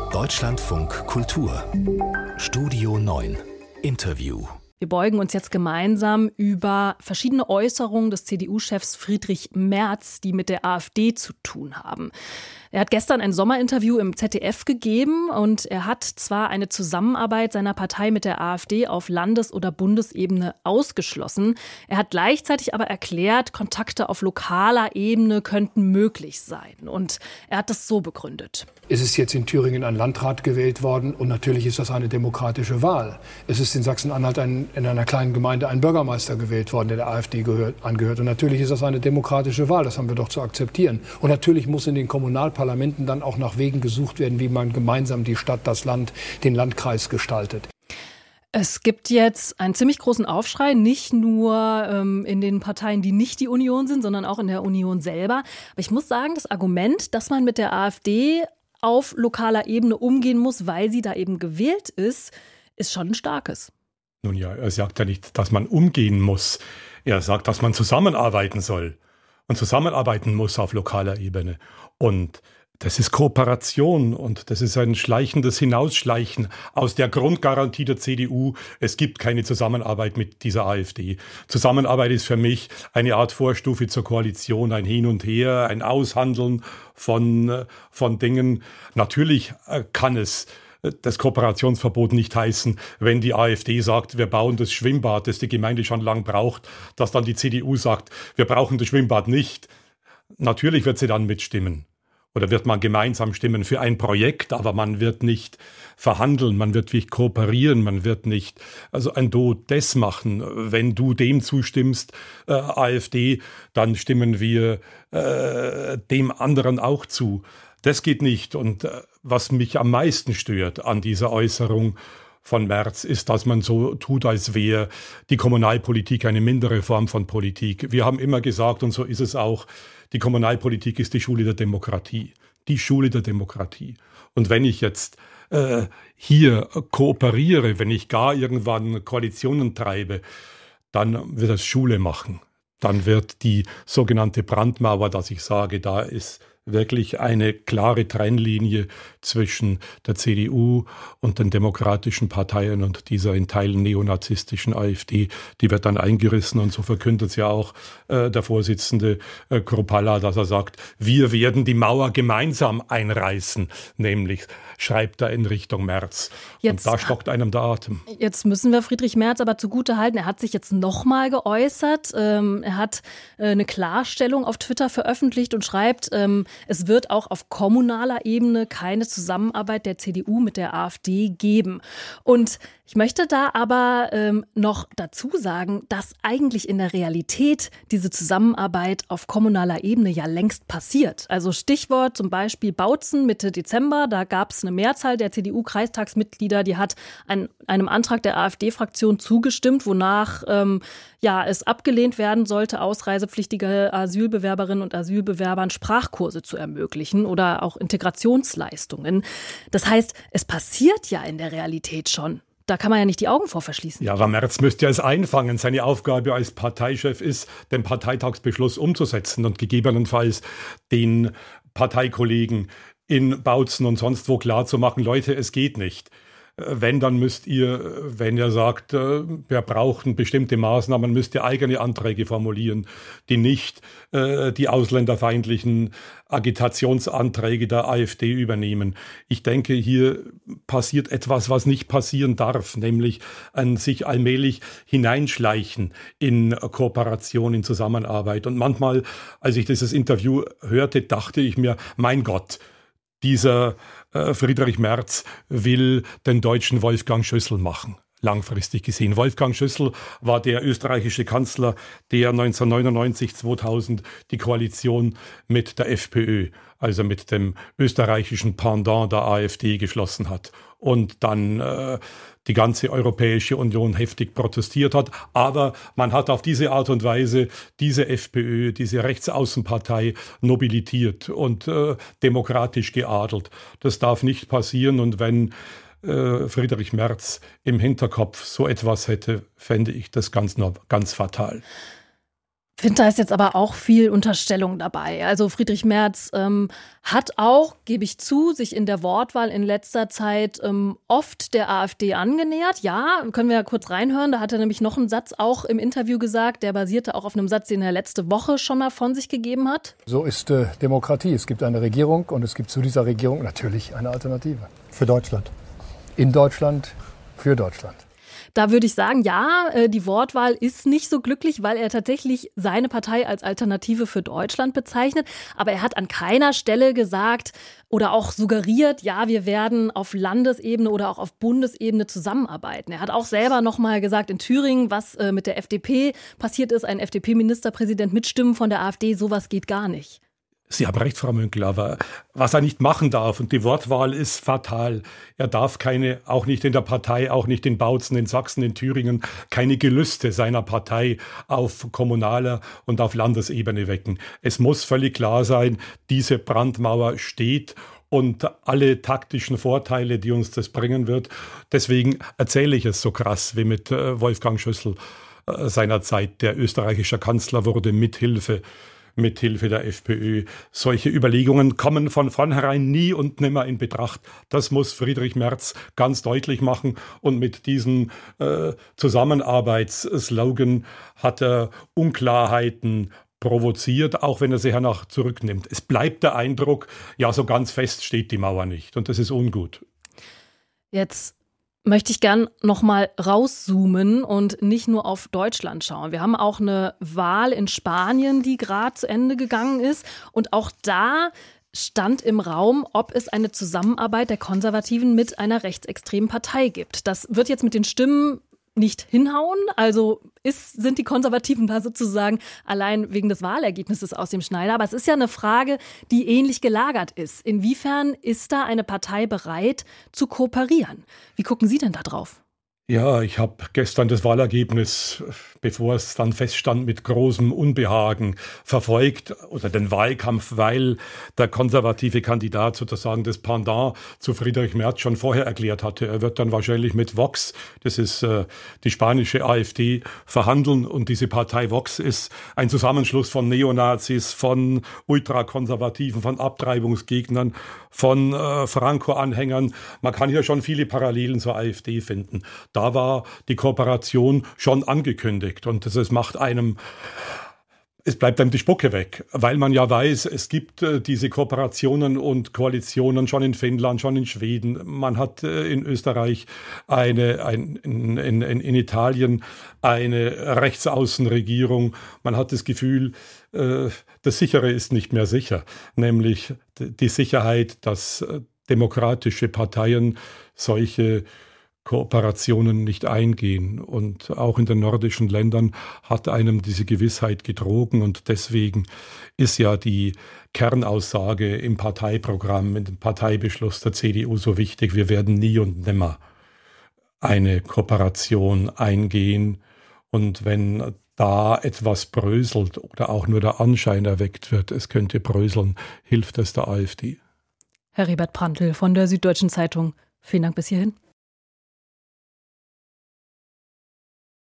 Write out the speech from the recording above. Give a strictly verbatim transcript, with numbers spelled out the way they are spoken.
Deutschlandfunk Kultur Studio neun Interview. Wir beugen uns jetzt gemeinsam über verschiedene Äußerungen des C D U-Chefs Friedrich Merz, die mit der AfD zu tun haben. Er hat gestern ein Sommerinterview im Z D F gegeben und er hat zwar eine Zusammenarbeit seiner Partei mit der AfD auf Landes- oder Bundesebene ausgeschlossen. Er hat gleichzeitig aber erklärt, Kontakte auf lokaler Ebene könnten möglich sein. Und er hat das so begründet. Es ist jetzt in Thüringen ein Landrat gewählt worden und natürlich ist das eine demokratische Wahl. Es ist in Sachsen-Anhalt ein, in einer kleinen Gemeinde ein Bürgermeister gewählt worden, der der AfD gehört, angehört. Und natürlich ist das eine demokratische Wahl, das haben wir doch zu akzeptieren. Und natürlich muss in den Kommunalparlamenten dann auch nach Wegen gesucht werden, wie man gemeinsam die Stadt, das Land, den Landkreis gestaltet. Es gibt jetzt einen ziemlich großen Aufschrei, nicht nur ähm, in den Parteien, die nicht die Union sind, sondern auch in der Union selber. Aber ich muss sagen, das Argument, dass man mit der AfD auf lokaler Ebene umgehen muss, weil sie da eben gewählt ist, ist schon ein starkes. Nun ja, er sagt ja nicht, dass man umgehen muss. Er sagt, dass man zusammenarbeiten soll und zusammenarbeiten muss auf lokaler Ebene. Und das ist Kooperation und das ist ein schleichendes Hinausschleichen aus der Grundgarantie der C D U. Es gibt keine Zusammenarbeit mit dieser AfD. Zusammenarbeit ist für mich eine Art Vorstufe zur Koalition, ein Hin und Her, ein Aushandeln von, von Dingen. Natürlich kann es das Kooperationsverbot nicht heißen, wenn die AfD sagt, wir bauen das Schwimmbad, das die Gemeinde schon lang braucht, dass dann die C D U sagt, wir brauchen das Schwimmbad nicht. Natürlich wird sie dann mitstimmen. Oder wird man gemeinsam stimmen für ein Projekt, aber man wird nicht verhandeln, man wird nicht kooperieren, man wird nicht also ein Do des machen. Wenn du dem zustimmst, äh, AfD, dann stimmen wir äh, dem anderen auch zu. Das geht nicht. Und äh, was mich am meisten stört an dieser Äußerung von Merz ist, dass man so tut, als wäre die Kommunalpolitik eine mindere Form von Politik. Wir haben immer gesagt, und so ist es auch, die Kommunalpolitik ist die Schule der Demokratie. Die Schule der Demokratie. Und wenn ich jetzt äh, hier kooperiere, wenn ich gar irgendwann Koalitionen treibe, dann wird das Schule machen. Dann wird die sogenannte Brandmauer, dass ich sage, da ist wirklich eine klare Trennlinie zwischen der C D U und den demokratischen Parteien und dieser in Teilen neonazistischen AfD, die wird dann eingerissen und so verkündet ja auch äh, der Vorsitzende äh, Kruppalla, dass er sagt, wir werden die Mauer gemeinsam einreißen, nämlich schreibt er in Richtung Merz. Jetzt, und da stockt einem der Atem. Jetzt müssen wir Friedrich Merz aber zugute halten, er hat sich jetzt nochmal geäußert, ähm, er hat äh, eine Klarstellung auf Twitter veröffentlicht und schreibt, ähm, es wird auch auf kommunaler Ebene keine Zusammenarbeit der C D U mit der AfD geben. Und ich möchte da aber ähm, noch dazu sagen, dass eigentlich in der Realität diese Zusammenarbeit auf kommunaler Ebene ja längst passiert. Also Stichwort zum Beispiel Bautzen Mitte Dezember, da gab es eine Mehrzahl der C D U-Kreistagsmitglieder, die hat ein, einem Antrag der AfD-Fraktion zugestimmt, wonach ähm, ja, es abgelehnt werden sollte, ausreisepflichtige Asylbewerberinnen und Asylbewerbern Sprachkurse zu ermöglichen oder auch Integrationsleistungen. Das heißt, es passiert ja in der Realität schon. Da kann man ja nicht die Augen vor verschließen. Ja, aber Merz müsste ja es einfangen. Seine Aufgabe als Parteichef ist, den Parteitagsbeschluss umzusetzen und gegebenenfalls den Parteikollegen in Bautzen und sonst wo klarzumachen, Leute, es geht nicht. Wenn, dann müsst ihr, wenn ihr sagt, wir brauchen bestimmte Maßnahmen, müsst ihr eigene Anträge formulieren, die nicht äh, die ausländerfeindlichen Agitationsanträge der AfD übernehmen. Ich denke, hier passiert etwas, was nicht passieren darf, nämlich ein sich allmählich hineinschleichen in Kooperation, in Zusammenarbeit. Und manchmal, als ich dieses Interview hörte, dachte ich mir, mein Gott, dieser äh, Friedrich Merz will den deutschen Wolfgang Schüssel machen, langfristig gesehen. Wolfgang Schüssel war der österreichische Kanzler, der neunzehnhundertneunundneunzig zweitausend die Koalition mit der FPÖ, also mit dem österreichischen Pendant der AfD, geschlossen hat. Und dann äh, die ganze Europäische Union heftig protestiert hat. Aber man hat auf diese Art und Weise diese FPÖ, diese Rechtsaußenpartei nobilitiert und äh, demokratisch geadelt. Das darf nicht passieren. Und wenn äh, Friedrich Merz im Hinterkopf so etwas hätte, fände ich das ganz, ganz fatal. Ich finde, da ist jetzt aber auch viel Unterstellung dabei. Also Friedrich Merz ähm, hat auch, gebe ich zu, sich in der Wortwahl in letzter Zeit ähm, oft der AfD angenähert. Ja, können wir ja kurz reinhören. Da hat er nämlich noch einen Satz auch im Interview gesagt, der basierte auch auf einem Satz, den er letzte Woche schon mal von sich gegeben hat. So ist äh, Demokratie. Es gibt eine Regierung und es gibt zu dieser Regierung natürlich eine Alternative. Für Deutschland. In Deutschland, für Deutschland. Da würde ich sagen, ja, die Wortwahl ist nicht so glücklich, weil er tatsächlich seine Partei als Alternative für Deutschland bezeichnet. Aber er hat an keiner Stelle gesagt oder auch suggeriert, ja, wir werden auf Landesebene oder auch auf Bundesebene zusammenarbeiten. Er hat auch selber noch mal gesagt in Thüringen, was mit der F D P passiert ist, ein F D P-Ministerpräsident mit Stimmen von der AfD, sowas geht gar nicht. Sie haben recht, Frau Münkler, aber was er nicht machen darf, und die Wortwahl ist fatal, er darf keine, auch nicht in der Partei, auch nicht in Bautzen, in Sachsen, in Thüringen, keine Gelüste seiner Partei auf kommunaler und auf Landesebene wecken. Es muss völlig klar sein, diese Brandmauer steht und alle taktischen Vorteile, die uns das bringen wird. Deswegen erzähle ich es so krass, wie mit Wolfgang Schüssel seinerzeit, der österreichischer Kanzler wurde, mithilfe mithilfe der FPÖ. Solche Überlegungen kommen von vornherein nie und nimmer in Betracht. Das muss Friedrich Merz ganz deutlich machen. Und mit diesem äh, Zusammenarbeitsslogan hat er Unklarheiten provoziert, auch wenn er sie hernach zurücknimmt. Es bleibt der Eindruck, ja, so ganz fest steht die Mauer nicht. Und das ist ungut. Jetzt möchte ich gern noch mal rauszoomen und nicht nur auf Deutschland schauen. Wir haben auch eine Wahl in Spanien, die gerade zu Ende gegangen ist. Und auch da stand im Raum, ob es eine Zusammenarbeit der Konservativen mit einer rechtsextremen Partei gibt. Das wird jetzt mit den Stimmen nicht hinhauen. Also ist, sind die Konservativen da sozusagen allein wegen des Wahlergebnisses aus dem Schneider. Aber es ist ja eine Frage, die ähnlich gelagert ist. Inwiefern ist da eine Partei bereit zu kooperieren? Wie gucken Sie denn da drauf? Ja, ich habe gestern das Wahlergebnis, bevor es dann feststand, mit großem Unbehagen verfolgt oder den Wahlkampf, weil der konservative Kandidat sozusagen das Pendant zu Friedrich Merz schon vorher erklärt hatte. Er wird dann wahrscheinlich mit Vox, das ist äh, die spanische AfD, verhandeln und diese Partei Vox ist ein Zusammenschluss von Neonazis, von Ultrakonservativen, von Abtreibungsgegnern, von äh, Franco-Anhängern. Man kann hier schon viele Parallelen zur AfD finden. Da war die Kooperation schon angekündigt und das, das macht einem, es bleibt einem die Spucke weg, weil man ja weiß, es gibt äh, diese Kooperationen und Koalitionen schon in Finnland, schon in Schweden. Man hat äh, in Österreich eine, ein, in, in, in Italien eine Rechtsaußenregierung. Man hat das Gefühl, äh, das Sichere ist nicht mehr sicher, nämlich die Sicherheit, dass äh, demokratische Parteien solche Kooperationen nicht eingehen. Und auch in den nordischen Ländern hat einem diese Gewissheit gedrogen. Und deswegen ist ja die Kernaussage im Parteiprogramm, in dem Parteibeschluss der C D U so wichtig. Wir werden nie und nimmer eine Kooperation eingehen. Und wenn da etwas bröselt oder auch nur der Anschein erweckt wird, es könnte bröseln, hilft es der AfD. Heribert Prantl von der Süddeutschen Zeitung. Vielen Dank bis hierhin.